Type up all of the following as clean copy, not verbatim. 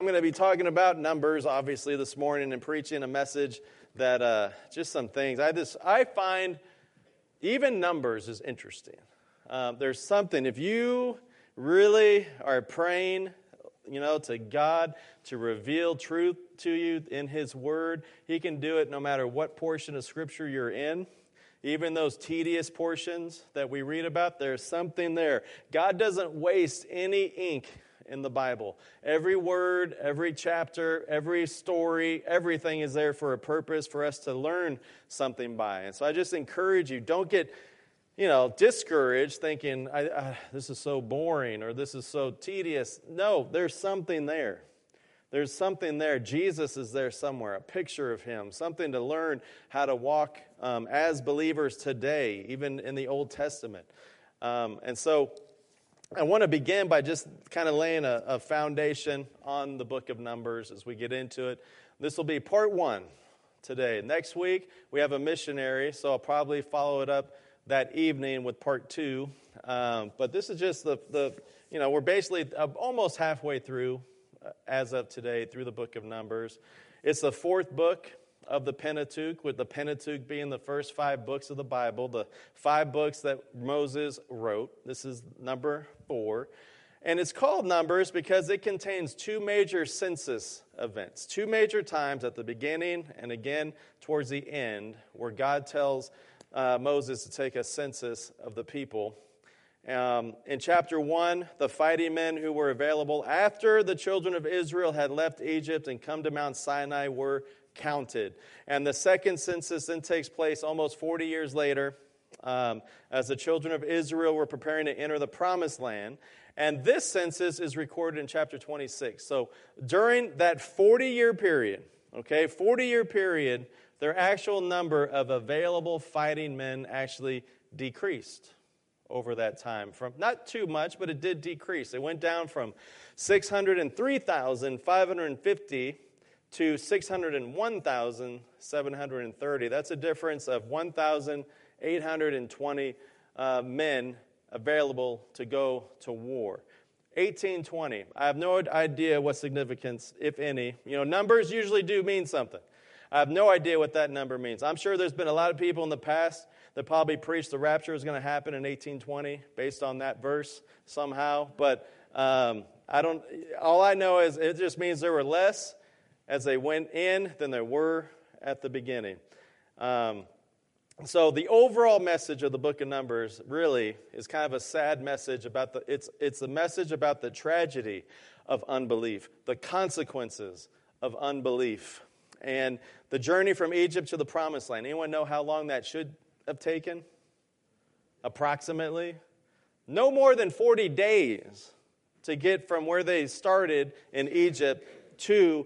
going to be talking about numbers, obviously, this morning and preaching a message that just some things. I find even numbers is interesting. There's something, if you really are praying, to God to reveal truth to you in His Word, He can do it no matter what portion of Scripture you're in. Even those tedious portions that we read about, there's something there. God doesn't waste any ink in the Bible. Every word, every chapter, every story, everything is there for a purpose for us to learn something by. And so I just encourage you, don't get, discouraged thinking, this is so boring or this is so tedious. No, there's something there. There's something there. Jesus is there somewhere, a picture of Him, something to learn how to walk as believers today, even in the Old Testament. And so I want to begin by just kind of laying a foundation on the book of Numbers as we get into it. This will be part 1 today. Next week, we have a missionary, so I'll probably follow it up that evening with part 2. But this is just we're basically almost halfway through as of today through the book of Numbers. It's the 4th book of the Pentateuch, with the Pentateuch being the first 5 books of the Bible, the 5 books that Moses wrote. This is number 4. And it's called Numbers because it contains 2 major census events, 2 major times at the beginning and again towards the end, where God tells Moses to take a census of the people. In chapter 1, the fighting men who were available after the children of Israel had left Egypt and come to Mount Sinai were counted. And the second census then takes place almost 40 years later as the children of Israel were preparing to enter the promised land. And this census is recorded in chapter 26. So during that 40-year period, 40-year period, their actual number of available fighting men actually decreased over that time. From not too much, but it did decrease. It went down from 603,550 to 601,730. That's a difference of 1,820 men available to go to war. 1820. I have no idea what significance, if any. Numbers usually do mean something. I have no idea what that number means. I'm sure there's been a lot of people in the past that probably preached the rapture is going to happen in 1820 based on that verse somehow. But all I know is it just means there were less as they went in than there were at the beginning. So the overall message of the book of Numbers really is kind of a sad message about it's a message about the tragedy of unbelief, the consequences of unbelief, and the journey from Egypt to the promised land. Anyone know how long that should have taken? Approximately? No more than 40 days to get from where they started in Egypt to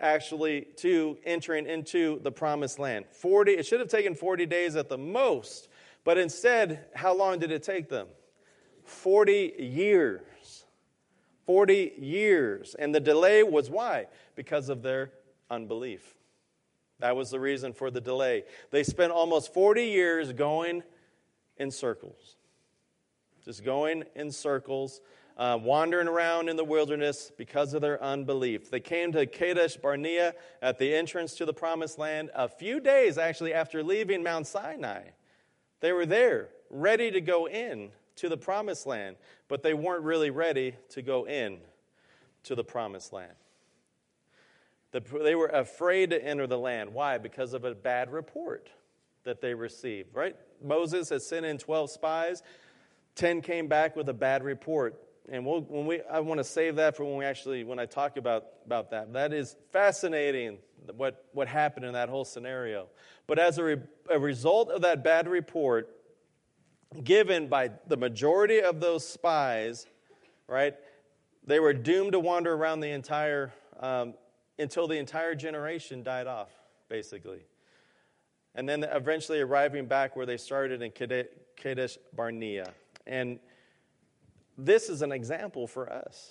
entering into the promised land. It should have taken 40 days at the most, but instead, how long did it take them? 40 years. 40 years. And the delay was why? Because of their unbelief. That was the reason for the delay. They spent almost 40 years going in circles. Just going in circles, wandering around in the wilderness because of their unbelief. They came to Kadesh Barnea at the entrance to the promised land a few days actually after leaving Mount Sinai. They were there, ready to go in to the promised land, but they weren't really ready to go in to the promised land. They were afraid to enter the land. Why? Because of a bad report that they received, right? Moses had sent in 12 spies. 10 came back with a bad report. And I want to save that for when I talk about that. That is fascinating, what happened in that whole scenario. But as a result of that bad report given by the majority of those spies, right, they were doomed to wander around the entire until the entire generation died off, basically. And then eventually arriving back where they started in Kadesh Barnea. And this is an example for us.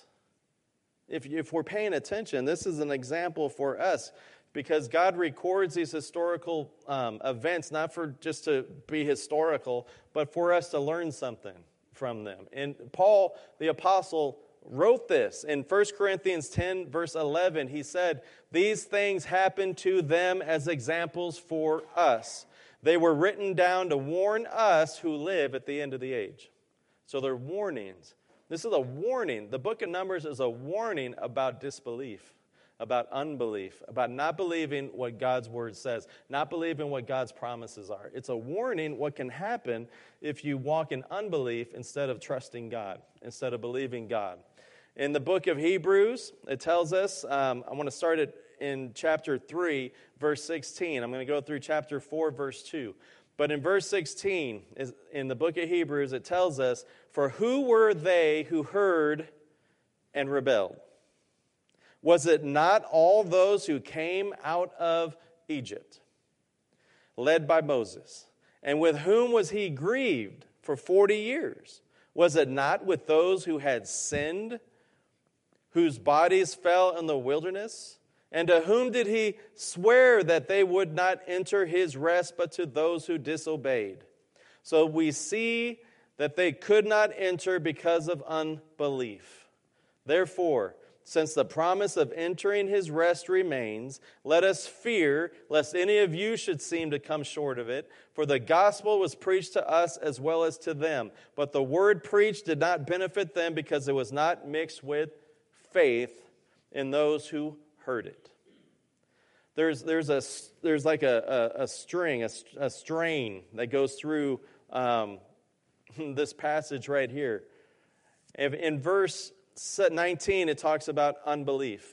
If we're paying attention, this is an example for us because God records these historical events not for just to be historical, but for us to learn something from them. And Paul, the apostle, wrote this. In 1 Corinthians 10, verse 11, he said, "These things happened to them as examples for us. They were written down to warn us who live at the end of the age." So they're warnings. This is a warning. The book of Numbers is a warning about disbelief, about unbelief, about not believing what God's word says, not believing what God's promises are. It's a warning what can happen if you walk in unbelief instead of trusting God, instead of believing God. In the book of Hebrews, it tells us, I want to start it in chapter 3, verse 16. I'm going to go through chapter 4, verse 2. But in verse 16, in the book of Hebrews, it tells us, "For who were they who heard and rebelled? Was it not all those who came out of Egypt, led by Moses? And with whom was he grieved for 40 years? Was it not with those who had sinned, whose bodies fell in the wilderness? And to whom did he swear that they would not enter his rest, but to those who disobeyed?" So we see that they could not enter because of unbelief. Therefore, since the promise of entering his rest remains, let us fear lest any of you should seem to come short of it. For the gospel was preached to us as well as to them. But the word preached did not benefit them because it was not mixed with faith in those who heard it. There's like a string, a strain that goes through this passage right here. In verse 19, it talks about unbelief.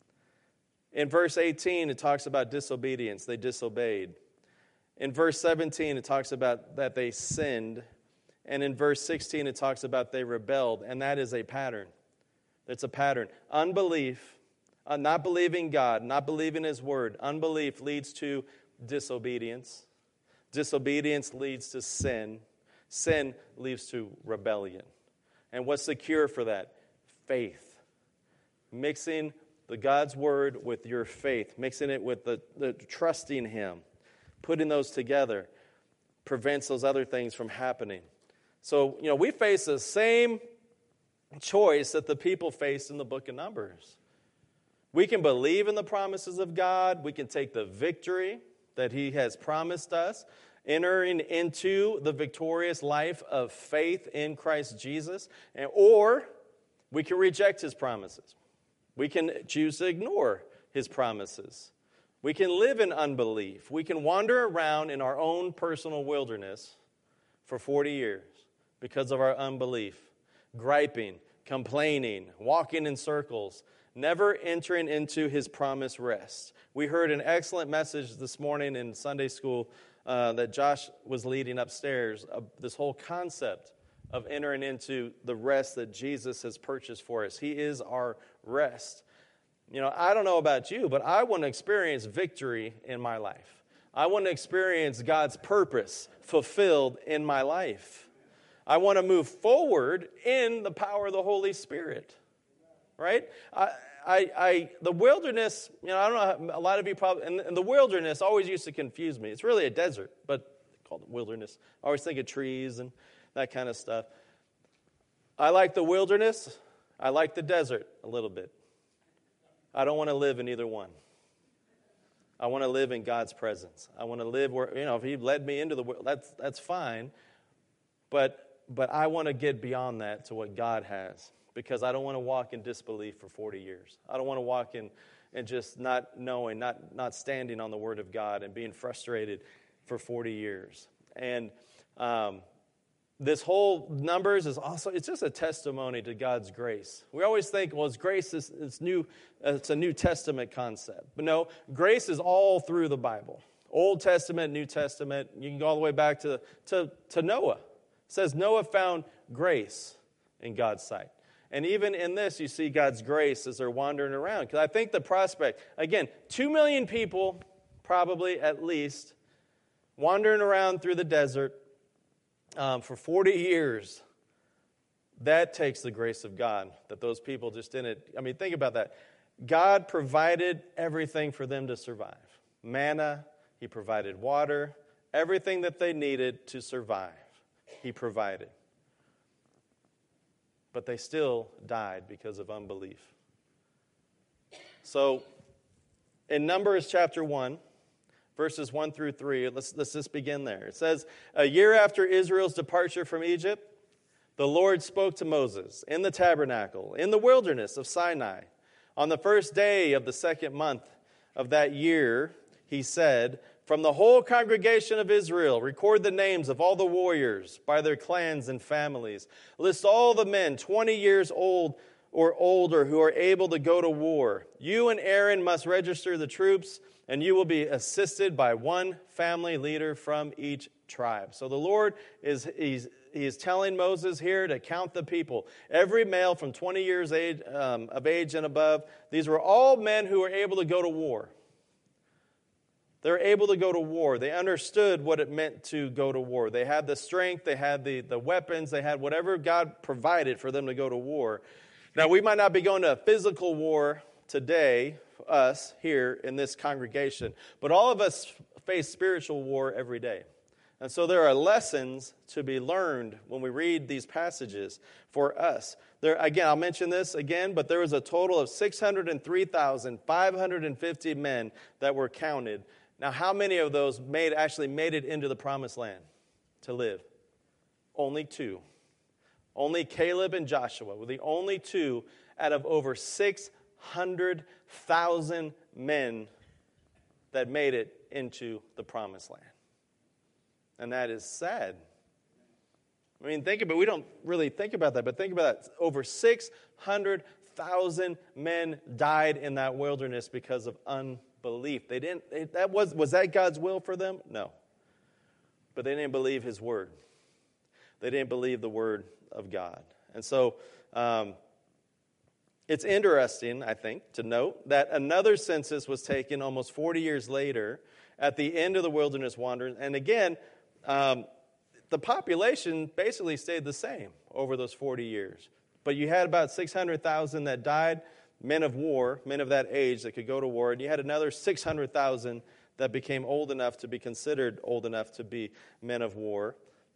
In verse 18, it talks about disobedience. They disobeyed. In verse 17, it talks about that they sinned. And in verse 16, it talks about they rebelled. And that is a pattern. It's a pattern. Unbelief, not believing God, not believing his word. Unbelief leads to disobedience. Disobedience leads to sin. Sin leads to rebellion. And what's the cure for that? Faith. Mixing the God's word with your faith. Mixing it with the trusting him. Putting those together prevents those other things from happening. So, we face the same choice that the people faced in the book of Numbers. We can believe in the promises of God. We can take the victory that he has promised us, entering into the victorious life of faith in Christ Jesus, or we can reject his promises. We can choose to ignore his promises. We can live in unbelief. We can wander around in our own personal wilderness for 40 years because of our unbelief, griping, complaining, walking in circles, never entering into his promised rest. We heard an excellent message this morning in Sunday school that Josh was leading upstairs, this whole concept of entering into the rest that Jesus has purchased for us. He is our rest. I don't know about you, but I want to experience victory in my life. I want to experience God's purpose fulfilled in my life. I want to move forward in the power of the Holy Spirit. Right? The wilderness, I don't know, a lot of you probably, and the wilderness always used to confuse me. It's really a desert, but called it wilderness. I always think of trees and that kind of stuff. I like the wilderness. I like the desert a little bit. I don't want to live in either one. I want to live in God's presence. I want to live where, if he led me into the world, that's fine. But I want to get beyond that to what God has, because I don't want to walk in disbelief for 40 years. I don't want to walk in and just not knowing, not standing on the word of God and being frustrated for 40 years. And this whole Numbers is also, it's just a testimony to God's grace. We always think, well, it's grace, it's a New Testament concept. But no, grace is all through the Bible. Old Testament, New Testament, you can go all the way back to Noah. It says Noah found grace in God's sight. And even in this, you see God's grace as they're wandering around. Because I think the prospect, again, 2 million people, probably at least, wandering around through the desert for 40 years, that takes the grace of God, that those people just didn't. Think about that. God provided everything for them to survive. Manna, he provided water, everything that they needed to survive, he provided. but they still died because of unbelief. So, in Numbers chapter 1, verses 1 through 3, let's just begin there. It says, a year after Israel's departure from Egypt, the Lord spoke to Moses in the tabernacle, in the wilderness of Sinai. On the first day of the second month of that year, he said, from the whole congregation of Israel, record the names of all the warriors by their clans and families. List all the men 20 years old or older who are able to go to war. You and Aaron must register the troops, and you will be assisted by one family leader from each tribe. So the Lord is telling Moses here to count the people. Every male from 20 years of age and above, these were all men who were able to go to war. They were able to go to war. They understood what it meant to go to war. They had the strength, they had the weapons, they had whatever God provided for them to go to war. Now, we might not be going to a physical war today, us here in this congregation, but all of us face spiritual war every day. And so there are lessons to be learned when we read these passages for us. Again, I'll mention this again, but there was a total of 603,550 men that were counted. Now, how many of those actually made it into the promised land to live? Only 2. Only Caleb and Joshua were the only 2 out of over 600,000 men that made it into the promised land. And that is sad. I mean, think about it. We don't really think about that, but think about that. Over 600,000 men died in that wilderness because of unbelief. Was that God's will for them? No. But they didn't believe his word. They didn't believe the word of God. And so it's interesting, I think, to note that another census was taken almost 40 years later at the end of the wilderness wandering. And again, the population basically stayed the same over those 40 years. But you had about 600,000 that died, men of war, men of that age that could go to war. And you had another 600,000 that became old enough to be considered old enough to be men of war.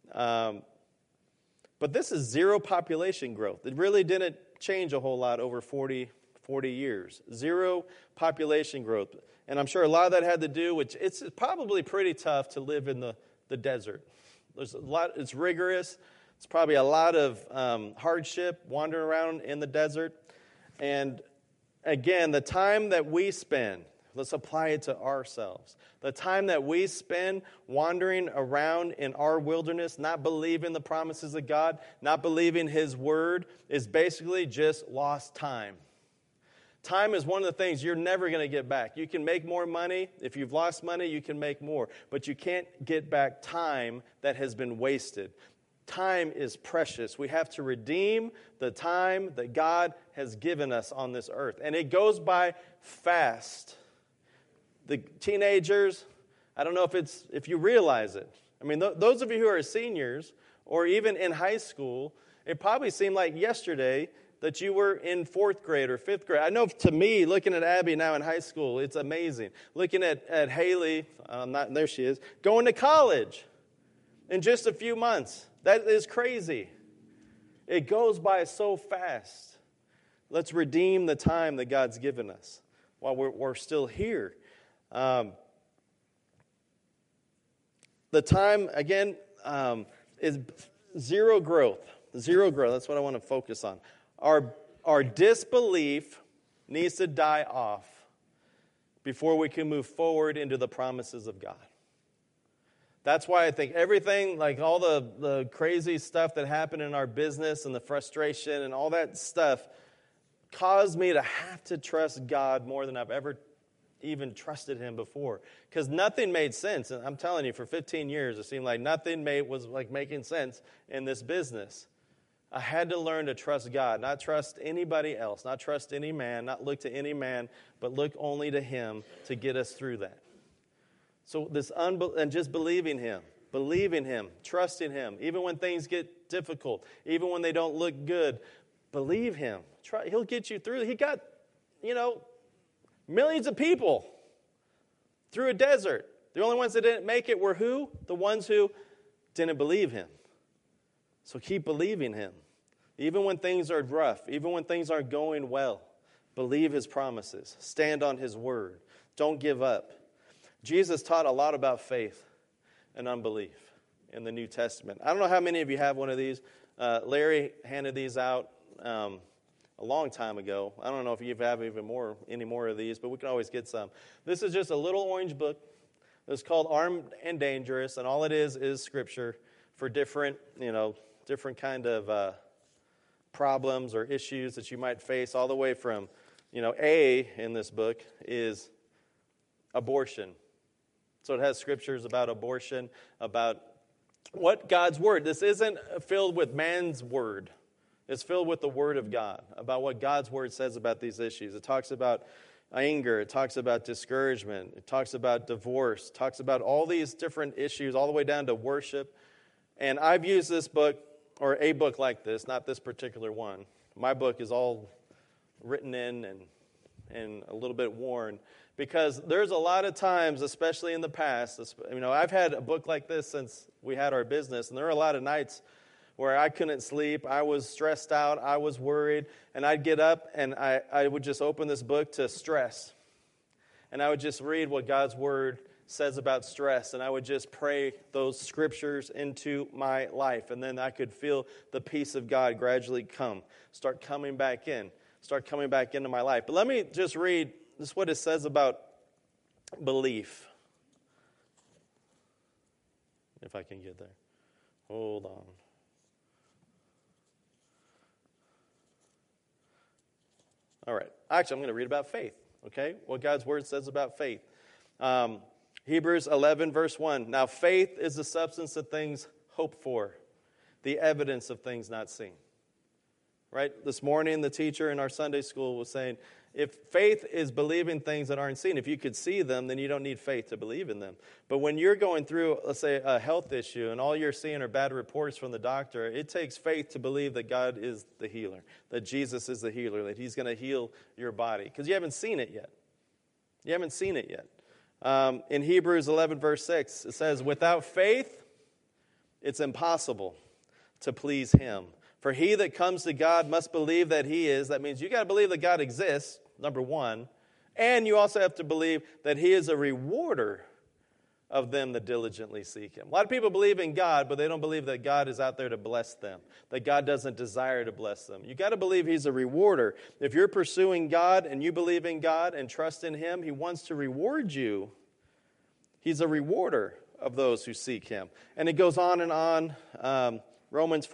But this is zero population growth. It really didn't change a whole lot over 40 years. Zero population growth. And I'm sure a lot of that had to do with, it's probably pretty tough to live in the desert. There's a lot, it's rigorous. It's probably a lot of hardship wandering around in the desert. And again, the time that we spend, let's apply it to ourselves. The time that we spend wandering around in our wilderness, not believing the promises of God, not believing his word, is basically just lost time. Time is one of the things you're never going to get back. You can make more money. If you've lost money, you can make more. But you can't get back time that has been wasted. Time is precious. We have to redeem the time that God has given us on this earth. And it goes by fast. The teenagers, I don't know if you realize it. I mean, those of you who are seniors or even in high school, it probably seemed like yesterday that you were in 4th grade or 5th grade. I know to me, looking at Abby now in high school, it's amazing. Looking at Haley, there she is, going to college in just a few months. That is crazy. It goes by so fast. Let's redeem the time that God's given us while we're still here. The time, again, is zero growth. Zero growth. That's what I want to focus on. Our disbelief needs to die off before we can move forward into the promises of God. That's why I think everything, like all the crazy stuff that happened in our business and the frustration and all that stuff caused me to have to trust God more than I've ever even trusted him before. Because nothing made sense. And I'm telling you, for 15 years, it seemed like nothing was like making sense in this business. I had to learn to trust God, not trust anybody else, not trust any man, not look to any man, but look only to him to get us through that. So and just believing him, trusting him, even when things get difficult, even when they don't look good, believe him. He'll get you through. He got, millions of people through a desert. The only ones that didn't make it were who? The ones who didn't believe him. So keep believing him. Even when things are rough, even when things aren't going well, believe his promises. Stand on his word. Don't give up. Jesus taught a lot about faith and unbelief in the New Testament. I don't know how many of you have one of these. Larry handed these out a long time ago. I don't know if you have any more of these, but we can always get some. This is just a little orange book. It's called Armed and Dangerous, and all it is Scripture for different kind of problems or issues that you might face, all the way from, A in this book is abortion. So it has scriptures about abortion, about what God's word. This isn't filled with man's word. It's filled with the word of God, about what God's word says about these issues. It talks about anger. It talks about discouragement. It talks about divorce. It talks about all these different issues, all the way down to worship. And I've used this book, or a book like this, not this particular one. My book is all written in and a little bit worn, because there's a lot of times, especially in the past, I've had a book like this since we had our business, and there were a lot of nights where I couldn't sleep, I was stressed out, I was worried, and I'd get up and I would just open this book to stress. And I would just read what God's word says about stress, and I would just pray those scriptures into my life, and then I could feel the peace of God gradually start coming back into my life. But let me just read this is what it says about belief. If I can get there. Hold on. All right. Actually, I'm going to read about faith, okay? What God's word says about faith. Hebrews 11, verse 1. Now, faith is the substance of things hoped for, the evidence of things not seen. Right? This morning, the teacher in our Sunday school was saying, if faith is believing things that aren't seen, if you could see them, then you don't need faith to believe in them. But when you're going through, let's say, a health issue, and all you're seeing are bad reports from the doctor, it takes faith to believe that God is the healer, that Jesus is the healer, that he's going to heal your body, because you haven't seen it yet. You haven't seen it yet. In Hebrews 11, verse 6, it says, without faith, it's impossible to please him. For he that comes to God must believe that he is. That means you got to believe that God exists, number one. And you also have to believe that he is a rewarder of them that diligently seek him. A lot of people believe in God, but they don't believe that God is out there to bless them, that God doesn't desire to bless them. You got to believe he's a rewarder. If you're pursuing God and you believe in God and trust in him, he wants to reward you. He's a rewarder of those who seek him. And it goes on and on. Romans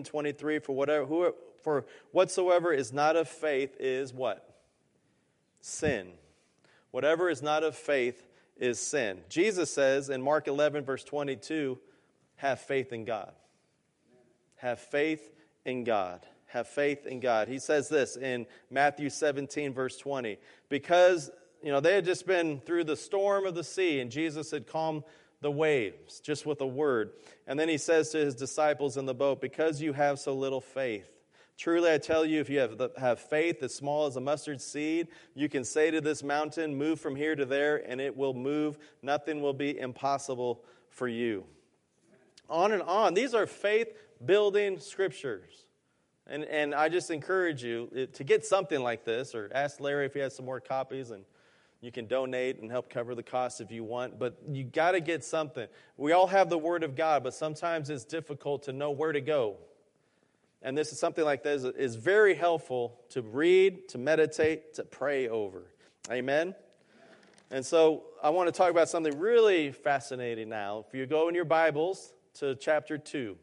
14:23, for whatsoever is not of faith is what? Sin. Whatever is not of faith is sin. Jesus says in Mark 11, verse 22, have faith in God. Have faith in God. Have faith in God. He says this in Matthew 17, verse 20. Because, they had just been through the storm of the sea, and Jesus had calmed the waves just with a word. And then he says to his disciples in the boat, because you have so little faith. Truly I tell you, if you have faith as small as a mustard seed, you can say to this mountain, move from here to there, and it will move. Nothing will be impossible for you. On and on. These are faith-building scriptures. And I just encourage you to get something like this, or ask Larry if he has some more copies, and you can donate and help cover the cost if you want, but you got to get something. We all have the Word of God, but sometimes it's difficult to know where to go. And this is something like this is very helpful to read, to meditate, to pray over. Amen? And so I want to talk about something really fascinating now. If you go in your Bibles to chapter 2,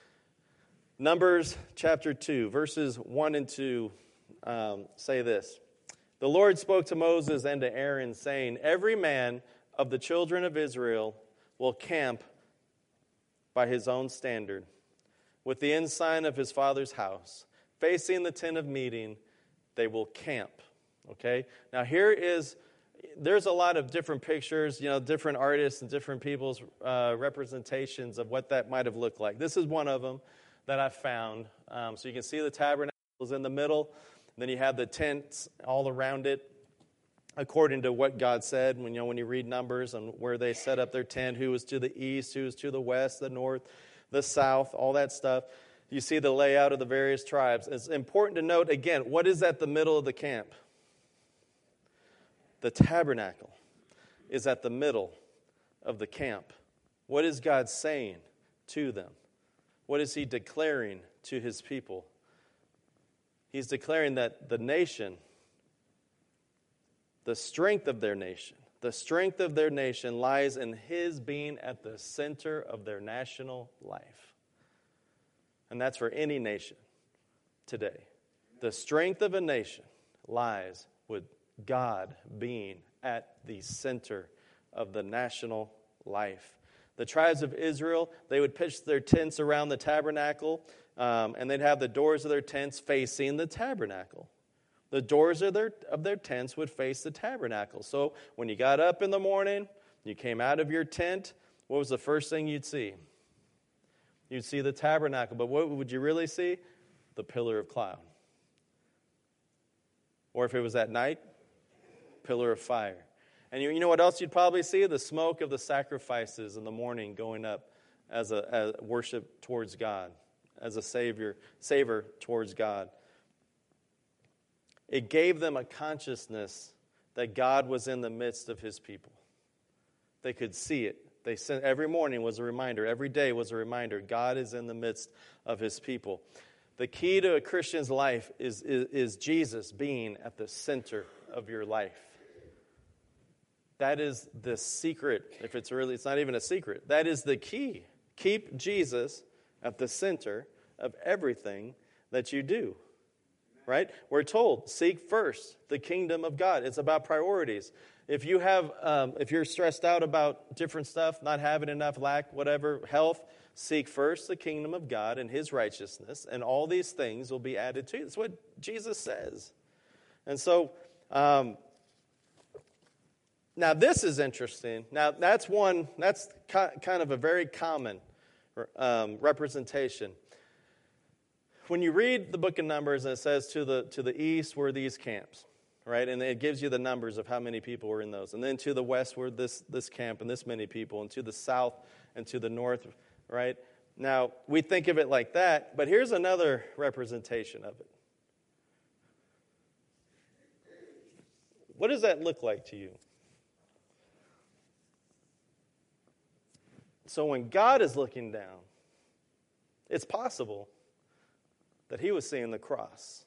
Numbers chapter 2, verses 1 and 2 say this. The Lord spoke to Moses and to Aaron, saying, every man of the children of Israel will camp by his own standard, with the ensign of his father's house. Facing the tent of meeting, they will camp. Okay? Now there's a lot of different pictures, different artists and different people's representations of what that might have looked like. This is one of them that I found. So you can see the tabernacle is in the middle. Then you have the tents all around it, according to what God said. When you read Numbers and where they set up their tent, who was to the east, who was to the west, the north, the south, all that stuff. You see the layout of the various tribes. It's important to note, again, what is at the middle of the camp? The tabernacle is at the middle of the camp. What is God saying to them? What is he declaring to his people? He's declaring that the nation, the strength of their nation lies in his being at the center of their national life. And that's for any nation today. The strength of a nation lies with God being at the center of the national life. The tribes of Israel, they would pitch their tents around the tabernacle, and they'd have the doors of their tents facing the tabernacle. The doors of their tents would face the tabernacle. So when you got up in the morning, you came out of your tent, what was the first thing you'd see? You'd see the tabernacle. But what would you really see? The pillar of cloud. Or if it was at night, pillar of fire. And you know what else you'd probably see? The smoke of the sacrifices in the morning going up as a worship towards God, as a savor towards God. It gave them a consciousness that God was in the midst of his people. They could see it. Every morning was a reminder. Every day was a reminder. God is in the midst of his people. The key to a Christian's life is Jesus being at the center of your life. That is the secret. It's not even a secret. That is the key. Keep Jesus at the center of everything that you do. Right? We're told, seek first the kingdom of God. It's about priorities. If you're stressed out about different stuff, not having enough, lack, whatever, health, seek first the kingdom of God and his righteousness, and all these things will be added to you. That's what Jesus says. And so, now this is interesting. Now that's kind of a very common representation. When you read the book of Numbers and it says to the east were these camps, right? And it gives you the numbers of how many people were in those. And then to the west were this camp and this many people. And to the south and to the north, right? Now, we think of it like that, but here's another representation of it. What does that look like to you? So when God is looking down, it's possible that he was seeing the cross.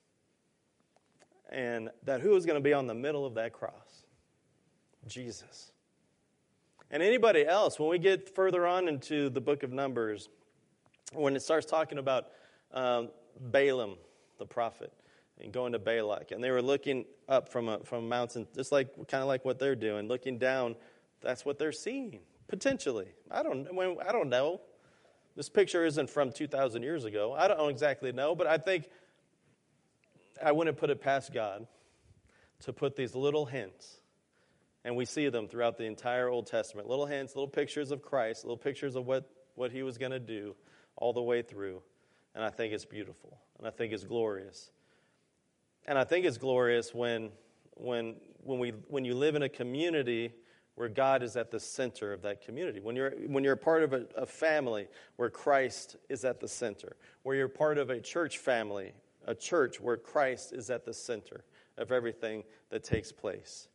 And that who was going to be on the middle of that cross? Jesus. And anybody else, when we get further on into the book of Numbers, when it starts talking about Balaam, the prophet, and going to Balak, and they were looking up from a mountain, just kind of like what they're doing, looking down, that's what they're seeing, potentially. I don't know. This picture isn't from 2,000 years ago. I don't exactly know, but I think I wouldn't put it past God to put these little hints, and we see them throughout the entire Old Testament. Little hints, little pictures of Christ, little pictures of what he was going to do all the way through. And I think it's beautiful, and I think it's glorious. And I think it's glorious when you live in a community where God is at the center of that community. When you're a part of a family where Christ is at the center. Where you're part of a church family, a church where Christ is at the center of everything that takes place.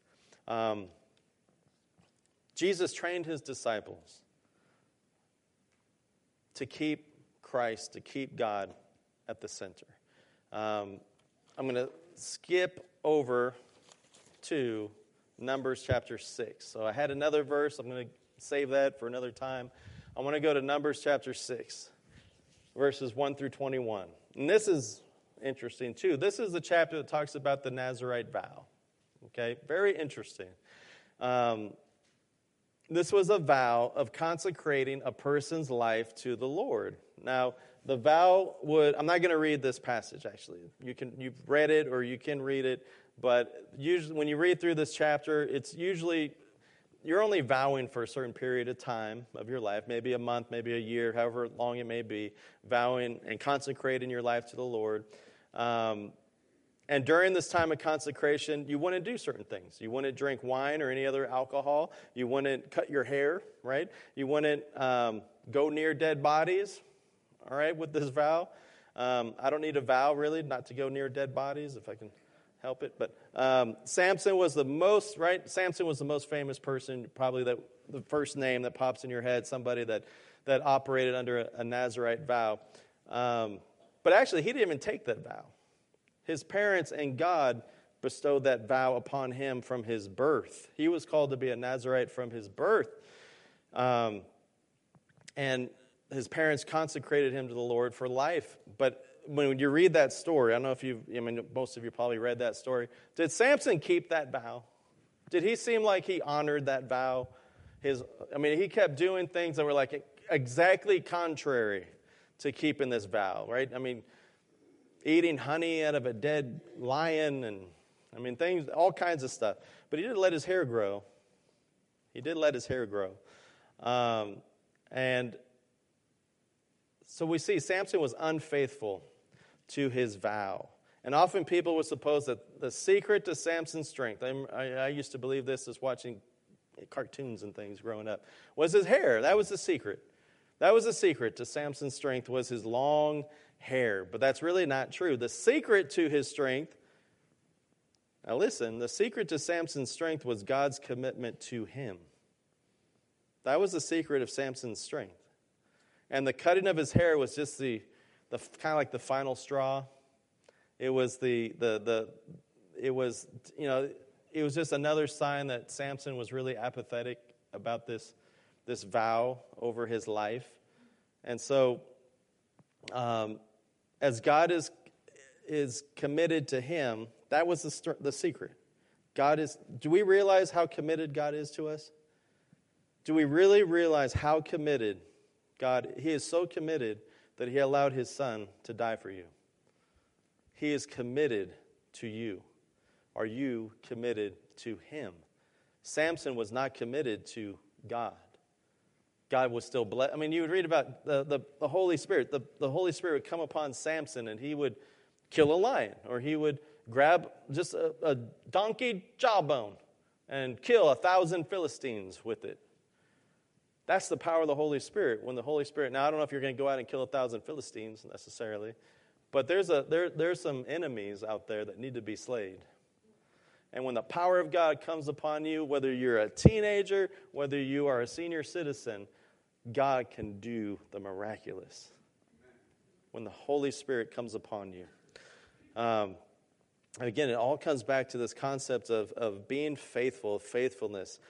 Jesus trained his disciples to keep Christ, to keep God at the center. I'm going to skip over to Numbers chapter 6. So I had another verse. I'm going to save that for another time. I want to go to Numbers chapter 6, verses 1 through 21. And this is interesting too. This is the chapter that talks about the Nazirite vow. Okay, very interesting. This was a vow of consecrating a person's life to the Lord. Now, the vow I'm not going to read this passage actually. You've read it or you can read it. But usually when you read through this chapter, it's usually, you're only vowing for a certain period of time of your life, maybe a month, maybe a year, however long it may be, vowing and consecrating your life to the Lord. And during this time of consecration, you wouldn't do certain things. You wouldn't drink wine or any other alcohol. You wouldn't cut your hair, right? You wouldn't go near dead bodies, all right, with this vow. I don't need a vow, really, not to go near dead bodies if I can help it. But Samson was the most, right? Samson was the most famous person, probably the first name that pops in your head, somebody that operated under a Nazirite vow. But actually, he didn't even take that vow. His parents and God bestowed that vow upon him from his birth. He was called to be a Nazirite from his birth. And his parents consecrated him to the Lord for life. But when you read that story, I don't know if most of you probably read that story. Did Samson keep that vow? Did he seem like he honored that vow? He kept doing things that were like exactly contrary to keeping this vow, right? Eating honey out of a dead lion and things, all kinds of stuff. But he did let his hair grow. And so we see Samson was unfaithful to his vow. And often people would suppose that the secret to Samson's strength, I used to believe this as watching cartoons and things growing up, was his hair. That was the secret. That was the secret to Samson's strength, was his long hair. But that's really not true. The secret to his strength, now listen, the secret to Samson's strength was God's commitment to him. That was the secret of Samson's strength. And the cutting of his hair was just the kind of like the final straw. It was it was just another sign that Samson was really apathetic about this vow over his life. And so, as God is committed to him, that was the secret. Do we realize how committed God is to us? Do we really realize how committed God? He is so committed that he allowed his son to die for you. He is committed to you. Are you committed to him? Samson was not committed to God. God was still blessed. You would read about the Holy Spirit. The Holy Spirit would come upon Samson and he would kill a lion, or he would grab just a donkey jawbone and kill 1,000 Philistines with it. That's the power of the Holy Spirit. When the Holy Spirit, now I don't know if you're going to go out and kill 1,000 Philistines necessarily, but there's some enemies out there that need to be slayed. And when the power of God comes upon you, whether you're a teenager, whether you are a senior citizen, God can do the miraculous. When the Holy Spirit comes upon you. Again, it all comes back to this concept of being faithful, faithfulness.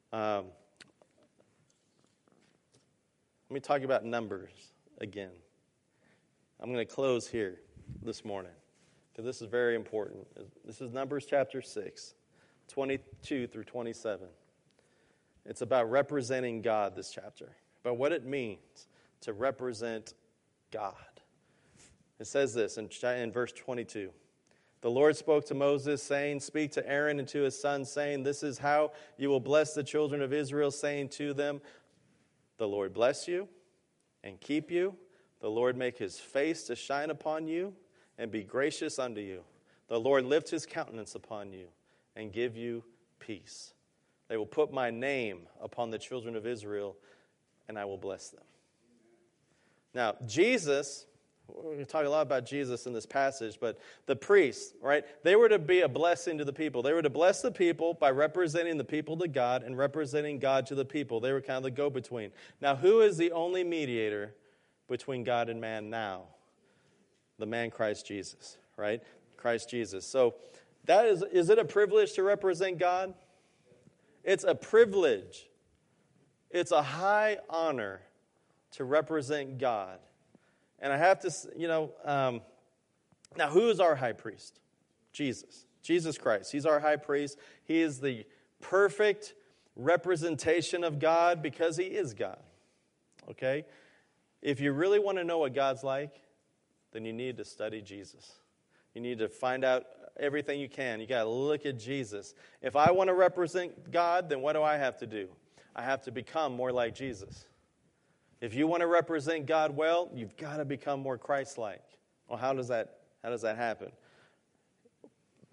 Let me talk about numbers again. I'm going to close here this morning because this is very important. This is Numbers chapter 6, 22 through 27. It's about representing God, this chapter, about what it means to represent God. It says this in verse 22. The Lord spoke to Moses, saying, "Speak to Aaron and to his sons, saying, this is how you will bless the children of Israel, saying to them, the Lord bless you and keep you. The Lord make his face to shine upon you and be gracious unto you. The Lord lift his countenance upon you and give you peace. They will put my name upon the children of Israel, and I will bless them." Now, Jesus, we're going to talk a lot about Jesus in this passage, but the priests, right, they were to be a blessing to the people. They were to bless the people by representing the people to God and representing God to the people. They were kind of the go-between. Now, who is the only mediator between God and man now? The man Christ Jesus, right? Christ Jesus. So that is it a privilege to represent God? It's a privilege. It's a high honor to represent God. And I have to, now who is our high priest? Jesus. Jesus Christ. He's our high priest. He is the perfect representation of God because he is God. Okay? If you really want to know what God's like, then you need to study Jesus. You need to find out everything you can. You got to look at Jesus. If I want to represent God, then what do I have to do? I have to become more like Jesus. If you want to represent God well, you've got to become more Christ-like. Well, how does that happen?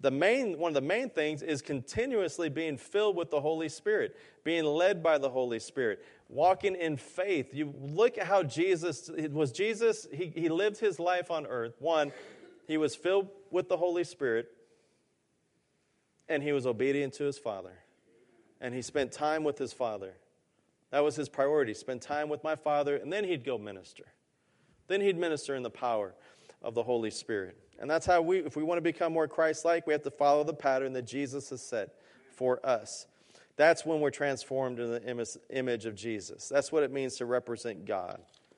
one of the main things is continuously being filled with the Holy Spirit, being led by the Holy Spirit, walking in faith. You look at how he lived his life on earth. One, he was filled with the Holy Spirit, and he was obedient to his Father. And he spent time with his Father. That was his priority, spend time with my Father, and then he'd go minister. Then he'd minister in the power of the Holy Spirit. And that's how if we want to become more Christ-like, we have to follow the pattern that Jesus has set for us. That's when we're transformed in the image of Jesus. That's what it means to represent God.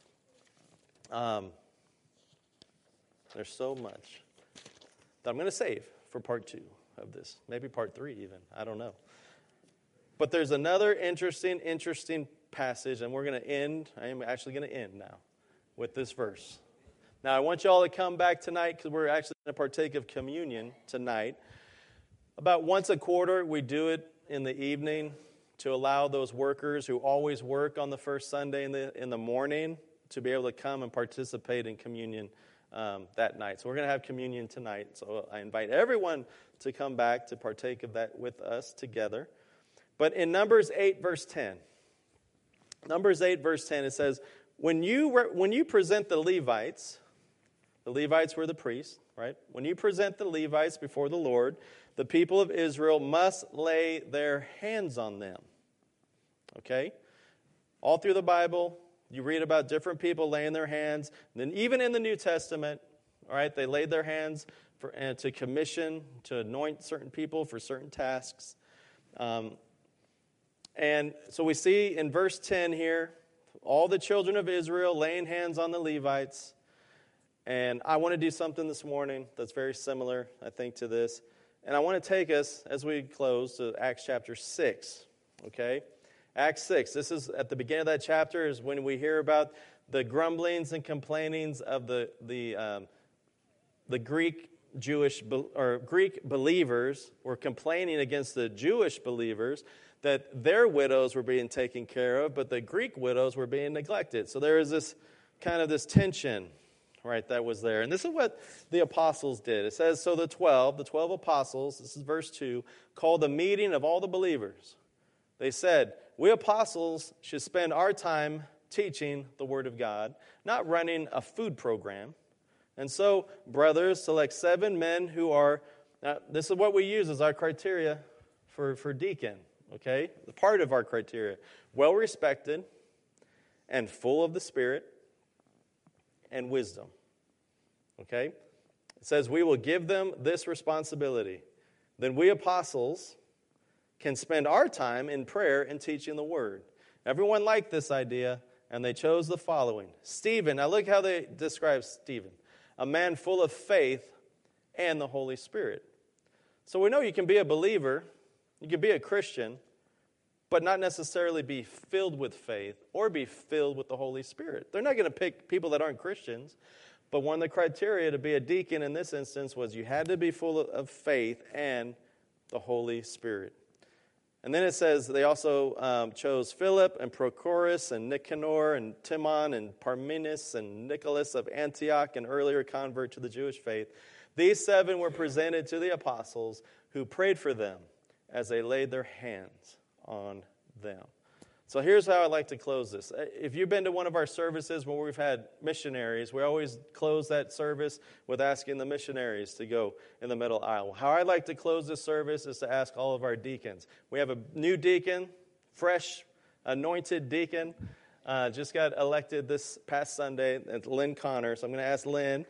There's so much that I'm going to save for part 2 of this. Maybe part 3 even. I don't know. But there's another interesting passage, and we're going to end. I am actually going to end now with this verse. Now, I want you all to come back tonight because we're actually going to partake of communion tonight. About once a quarter, we do it in the evening to allow those workers who always work on the first Sunday in the morning to be able to come and participate in communion that night. So we're going to have communion tonight. So I invite everyone to come back to partake of that with us together. But in Numbers 8, verse 10, it says, when you present the Levites were the priests, right? When you present the Levites before the Lord, the people of Israel must lay their hands on them. Okay? All through the Bible, you read about different people laying their hands. And then even in the New Testament, all right, they laid their hands to commission, to anoint certain people for certain tasks. And so we see in verse 10 here, all the children of Israel laying hands on the Levites. And I want to do something this morning that's very similar, I think, to this. And I want to take us, as we close, to Acts chapter 6, okay? Acts 6, this is at the beginning of that chapter is when we hear about the grumblings and complainings of the Greek believers were complaining against the Jewish believers that their widows were being taken care of, but the Greek widows were being neglected. So there is this kind of this tension, right, that was there. And this is what the apostles did. It says, so the 12 apostles, this is verse 2, called a meeting of all the believers. They said, we apostles should spend our time teaching the word of God, not running a food program. And so, brothers, select 7 men who are, now this is what we use as our criteria for deacon, okay? The part of our criteria. Well-respected and full of the Spirit and wisdom, okay? It says, we will give them this responsibility. Then we apostles can spend our time in prayer and teaching the word. Everyone liked this idea, and they chose the following. Stephen, now look how they describe Stephen. A man full of faith and the Holy Spirit. So we know you can be a believer, you can be a Christian, but not necessarily be filled with faith or be filled with the Holy Spirit. They're not going to pick people that aren't Christians, but one of the criteria to be a deacon in this instance was you had to be full of faith and the Holy Spirit. And then it says they also chose Philip and Prochorus and Nicanor and Timon and Parmenas and Nicholas of Antioch, an earlier convert to the Jewish faith. These 7 were presented to the apostles who prayed for them as they laid their hands on them. So here's how I'd like to close this. If you've been to one of our services where we've had missionaries, we always close that service with asking the missionaries to go in the middle aisle. How I'd like to close this service is to ask all of our deacons. We have a new deacon, fresh, anointed deacon, just got elected this past Sunday, Lynn Connor. So I'm going to ask Lynn.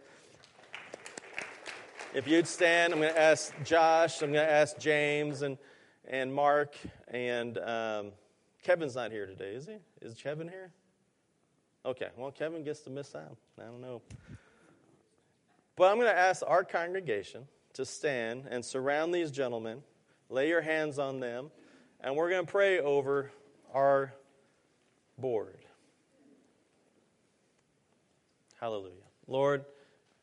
If you'd stand, I'm going to ask Josh, I'm going to ask James and Mark, and Kevin's not here today, is he? Is Kevin here? Okay, well, Kevin gets to miss out. I don't know. But I'm going to ask our congregation to stand and surround these gentlemen, lay your hands on them, and we're going to pray over our board. Hallelujah. Lord,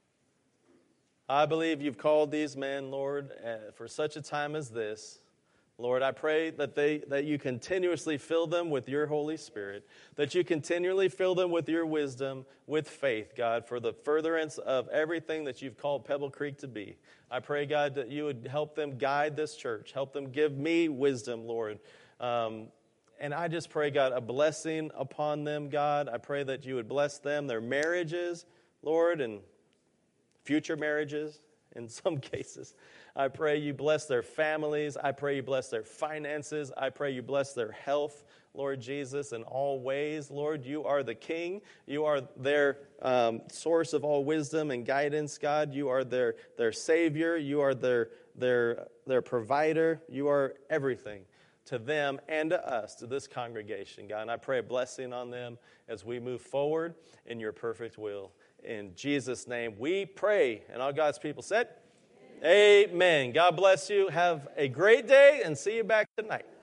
I believe you've called these men, Lord, for such a time as this, Lord, I pray that you continuously fill them with your Holy Spirit, that you continually fill them with your wisdom, with faith, God, for the furtherance of everything that you've called Pebble Creek to be. I pray, God, that you would help them guide this church, help them give me wisdom, Lord. And I just pray, God, a blessing upon them, God. I pray that you would bless them, their marriages, Lord, and future marriages in some cases. I pray you bless their families. I pray you bless their finances. I pray you bless their health, Lord Jesus, in all ways. Lord, you are the King. You are their source of all wisdom and guidance, God. You are their Savior. You are their provider. You are everything to them and to us, to this congregation, God. And I pray a blessing on them as we move forward in your perfect will. In Jesus' name we pray. And all God's people said, Amen. God bless you. Have a great day and see you back tonight.